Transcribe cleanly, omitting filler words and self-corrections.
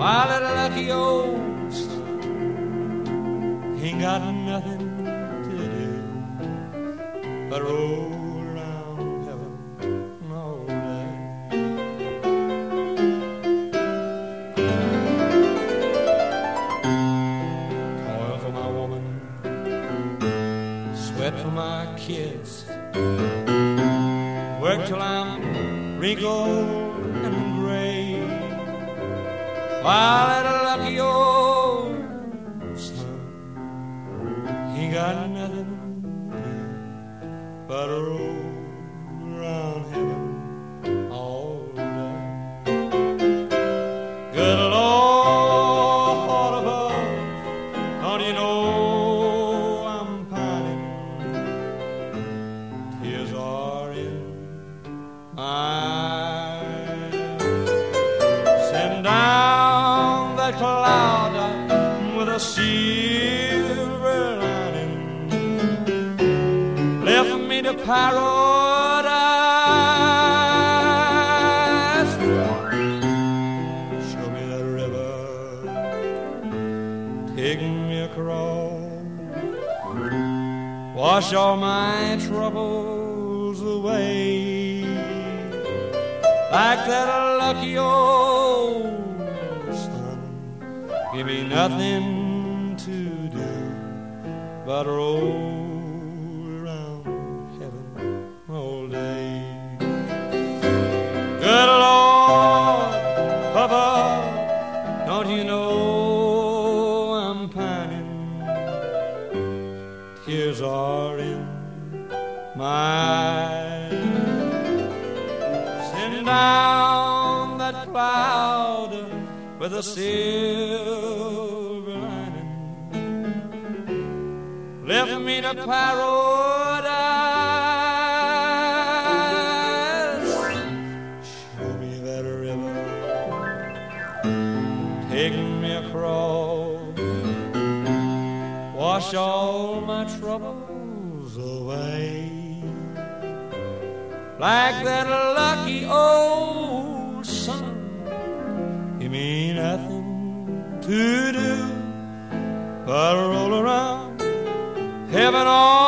My little lucky old son ain't got nothing to do but roll around heaven all day. Toil for my woman, sweat for my kids, work till I'm wrinkled and gray. My little lucky old son, he got nothing to do but roll around heaven all day. Good Lord above, don't you know I'm pining? Tears are in my eyes. Send down that cloud with a silver lining, left me to paradise. Show me that river, take me across, wash all my troubles away. Like that lucky old son, give me nothing to do but roll around heaven all day. Good Lord above, don't you know I'm pining? Tears are in my eyes. Send down that cloud with a silver lining, left me to paradise. Show me that river, take me across, wash all my troubles away. Like that lucky old son, give me nothing to do but roll around heaven all